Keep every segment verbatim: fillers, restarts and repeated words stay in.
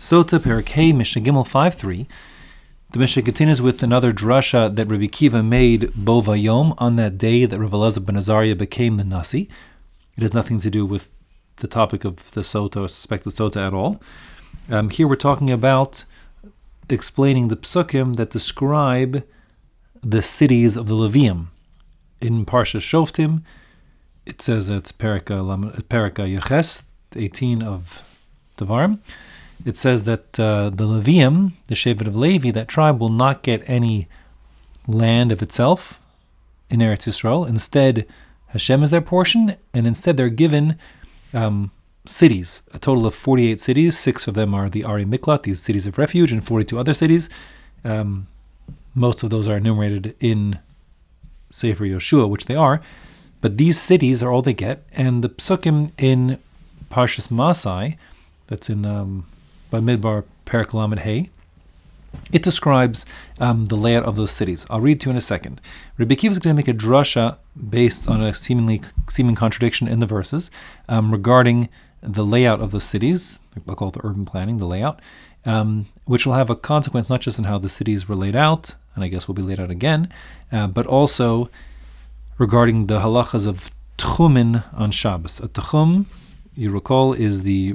Sota Perkei Mishnah Gimel five three. The Mishnah continues with another drasha that Rabbi Kiva made bo vayom, on that day that Rav Elazar ben Azariah became the Nasi. It has nothing to do with the topic of the Sota or suspected Sota at all. Um, here we're talking about explaining the psukim that describe the cities of the Levium. In Parsha Shoftim, it says it's Perika Yeches, eighteen of Devarim. It says that uh, the Levium, the Shevet of Levi, that tribe will not get any land of itself in Eretz Yisrael. Instead, Hashem is their portion, and instead they're given um, cities, a total of forty-eight cities. Six of them are the Ari Miklat, these cities of refuge, and forty-two other cities. Um, most of those are enumerated in Sefer Yoshua, which they are. But these cities are all they get. And the psukim in Parshas Masai, that's in um, Bamidbar Perek Lamed Hey, it describes um, the layout of those cities. I'll read to you in a second. Rabbi Kiva is going to make a drasha based on a seemingly seeming contradiction in the verses um, regarding the layout of those cities. I'll call it the urban planning, the layout, um, which will have a consequence not just in how the cities were laid out, and I guess will be laid out again, uh, but also regarding the halachas of tchumin on Shabbos. A tchum, you recall, is the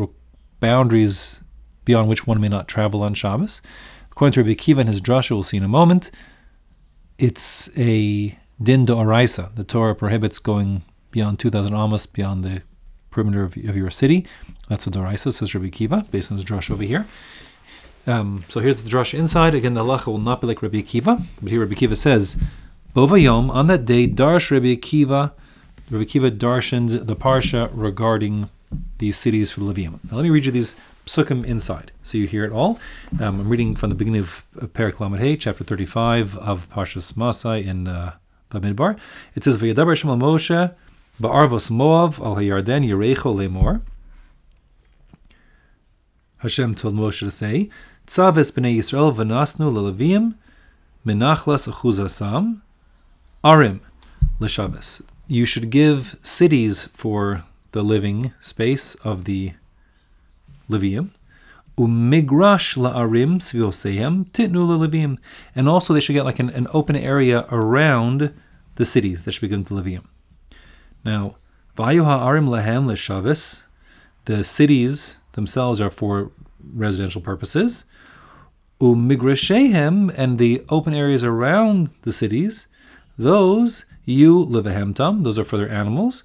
boundaries beyond which one may not travel on Shabbos. According to Rabbi Kiva and his drasha, we'll see in a moment, it's a din d'oraisa. The Torah prohibits going beyond two thousand amos, beyond the perimeter of, of your city. That's a d'oraisa, says Rabbi Kiva, based on his drasha over here. Um, so here's the drasha inside. Again, the halacha will not be like Rabbi Kiva, but here Rabbi Kiva says, Bo vayom, on that day, darsh Rabbi Kiva, Rabbi Kiva darshaned the parsha regarding these cities for the Levium. Now let me read you these psukim inside, so you hear it all. Um, I'm reading from the beginning of, of Perek Lamed Hey, chapter thirty-five of Parshas Masai in uh, Bamidbar. It says, V'yadaber Hashem al Moshe ba'arvos Moav al hayarden yirecho lemor. Hashem told Moshe to say, Tzaves b'nei Yisrael v'nasnu leleviim menachlas achuzasam arim l'shabbos. You should give cities for the living space of the Levium. Umigrash la'arim svioseyem titnu leleviim. And also they should get like an, an open area around the cities that should be given to Levium. Now, v'ayu ha'arim lehem l'shabbos. The cities themselves are for residential purposes. Umigrashehem, and the open areas around the cities, those you livehemtam, those are for their animals,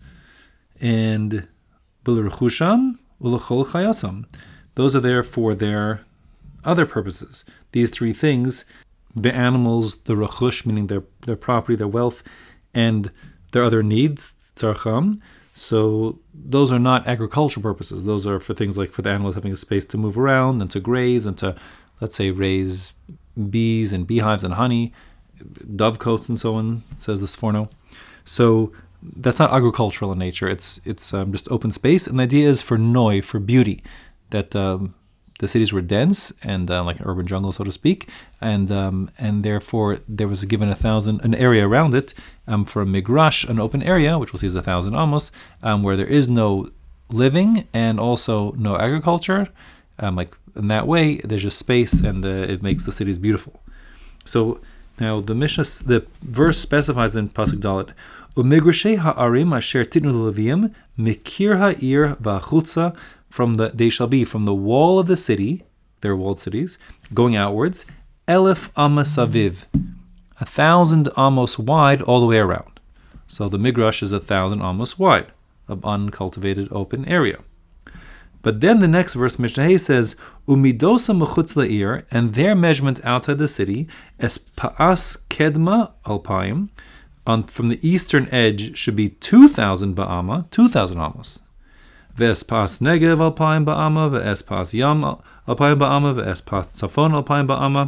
and bilirchusham ulachol chayasam, those are there for their other purposes. These three things, the animals, the rachush, meaning their their property, their wealth, and their other needs, tzarcham. So those are not agricultural purposes. Those are for things like for the animals having a space to move around and to graze and to, let's say, raise bees and beehives and honey, dovecotes and so on, says the Sforno. So that's not agricultural in nature. It's it's um, just open space. And the idea is for noi, for beauty, that um, the cities were dense and uh, like an urban jungle, so to speak, and um, and therefore there was given a thousand an area around it um, for a migrash, an open area, which we'll see is a thousand amos, um, where there is no living and also no agriculture. Um, like in that way, there's just space, and the, it makes the cities beautiful. So now the Mishnah, the verse specifies in Pasuk Dalet, umigrashe ha'arim asher titnu leleviim mikir ha'ir v'achutza. From the they shall be from the wall of the city, their walled cities, going outwards, elif amos aviv, a thousand amos wide all the way around. So the migrash is a thousand amos wide, of uncultivated open area. But then the next verse, Mishnah Hay says, umidosa mechutz la'ir, and their measurement outside the city, es pa'as kedma alpayim, on from the eastern edge should be two thousand ba'ama, two thousand amos. Ve'espas negev alpayim ba'ama, ve'espas yam alpayim ba'ama, ve'espas tzafon alpayim ba'ama.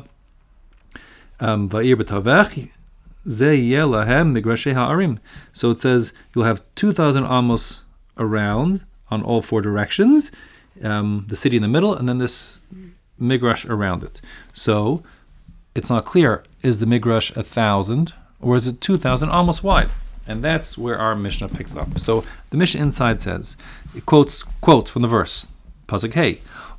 Va'ir b'tavech ze yeh lahem migrashe ha'arim. So it says you'll have two thousand amos around on all four directions, um, the city in the middle, and then this migrash around it. So it's not clear, is the migrash a thousand or is it two thousand amos wide? And that's where our Mishnah picks up. So the Mishnah inside says, it quotes quote from the verse, Pasuk Hey,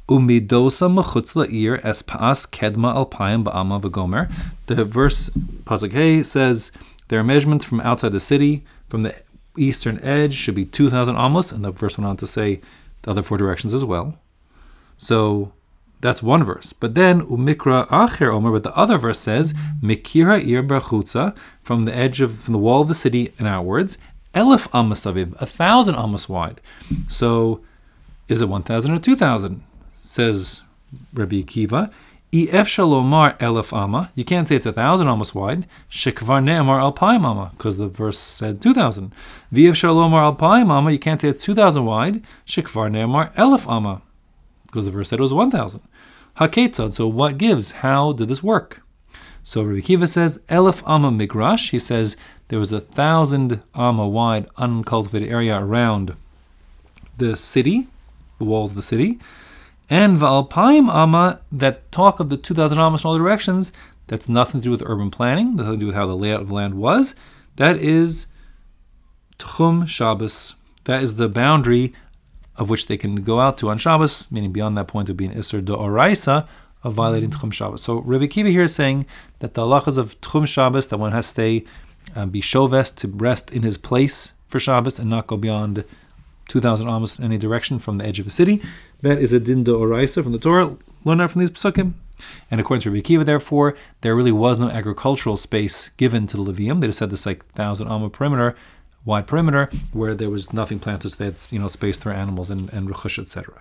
Umidosa mechutz la'ir es pa'as kedma alpayim ba'ama v'gomer. The verse, Pasuk Hey, says their measurements from outside the city, from the eastern edge, should be two thousand amos, and the verse went on to say the other four directions as well. So that's one verse. But then, umikra acher omer, but the other verse says, mikira ir brachutza, from the edge of, from the wall of the city and outwards, elef amos aviv, a thousand amos wide. So, is it one thousand or two thousand? Says Rabbi Akiva. Ef shalomar elef amma, you can't say it's a thousand amos wide. Shekvar ne'amar alpayim amma, because the verse said two thousand. V'ef shalomar alpayim amma, you can't say it's two thousand wide. Shekvar ne'amar elef amma, because the verse said it was one thousand. Haketzad, so what gives? How did this work? So Rabbi Akiva says, elef amma migrash, he says there was a thousand amma wide uncultivated area around the city, the walls of the city, and v'alpayim amma, that talk of the two thousand amos in all directions, that's nothing to do with urban planning, nothing to do with how the layout of the land was. That is Tchum Shabbos. That is the boundary of which they can go out to on Shabbos, meaning beyond that point it would be an Isser D'Oraisa of violating Tchum Shabbos. So Rabbi Akiva here is saying that the halachas of Tchum Shabbos, that one has to stay, uh, be shoves, to rest in his place for Shabbos and not go beyond two thousand amos in any direction from the edge of a city, that is a din d'oraisa from the Torah, learn out from these psukim. And according to Rabbi Akiva, therefore, there really was no agricultural space given to the Levium. They just had this like thousand amma perimeter, wide perimeter, where there was nothing planted, so they had, you know, space for animals and, and rechush, et cetera.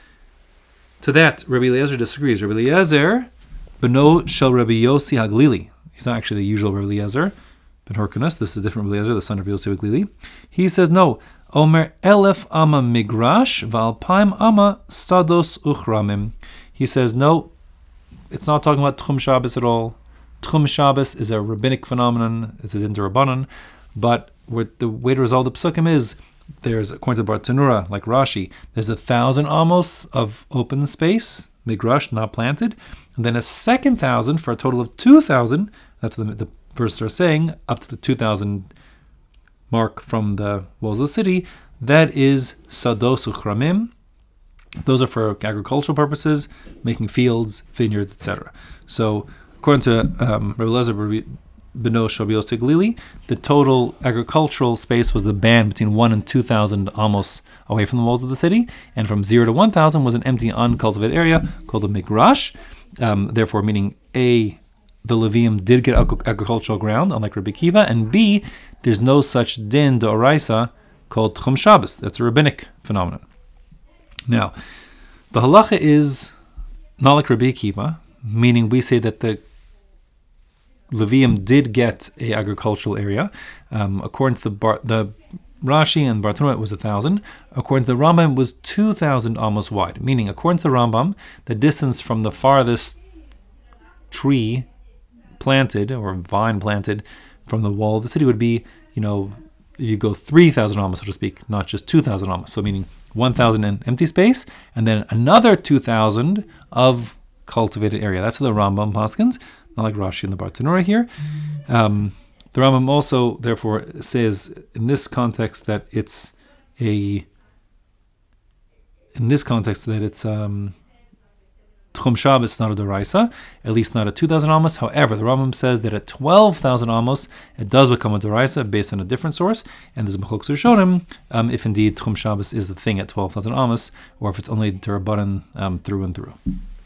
To that, Rabbi Eliezer disagrees. Rabbi Eliezer, beno shel Rabbi Yossi Haglili. He's not actually the usual Rabbi Eliezer, ben Horkanus. This is a different Rabbi Eliezer, the son of Yossi Haglili. He says, no, Omer elef amma migrash v'alpaim amma sados uchramim. He says, no, it's not talking about Tchum Shabbos at all. Tchum Shabbos is a rabbinic phenomenon, it's a din d'Rabbanan, but what the way to resolve the psukim is, there's, according to Bartanura, like Rashi, there's a thousand amos of open space, migrash, not planted, and then a second thousand for a total of two thousand. That's what the, the verses are saying, up to the two thousand mark from the walls of the city. That is sados uchramim. Those are for agricultural purposes, making fields, vineyards, et cetera. So, according to um, Rabbi Eliezer beno shel Rabbi Yossi Haglili, the total agricultural space was the band between one and two thousand amos away from the walls of the city, and from zero to one thousand was an empty, uncultivated area called a migrash. Um, therefore, meaning a the Levium did get ag- agricultural ground, unlike Rabbi Akiva, and B, there's no such din d'oraisa called Tchum Shabbos. That's a rabbinic phenomenon. Now, the halacha is not like Rabbi Akiva, meaning we say that the Levium did get a agricultural area. Um, according to the Bar- the Rashi and Bartanura, it was a thousand. According to the Rambam, it was two thousand amos wide. Meaning, according to the Rambam, the distance from the farthest tree planted or vine planted from the wall of the city would be, you know, you go three thousand amos, so to speak, not just two thousand amos. So meaning one thousand in empty space, and then another two thousand of cultivated area. That's the Rambam paskins, not like Rashi and the Bartanura here. Um, the Rambam also, therefore, says in this context that it's a, in this context that it's um, Tchum Shabbos, not a Doraisa, at least not at two thousand amos. However, the Rambam says that at twelve thousand amos, it does become a Doraisa based on a different source, and there's Mechlokes Rishonim, um, if indeed Tchum Shabbos is the thing at twelve thousand amos, or if it's only D'Rabbanan um, through and through.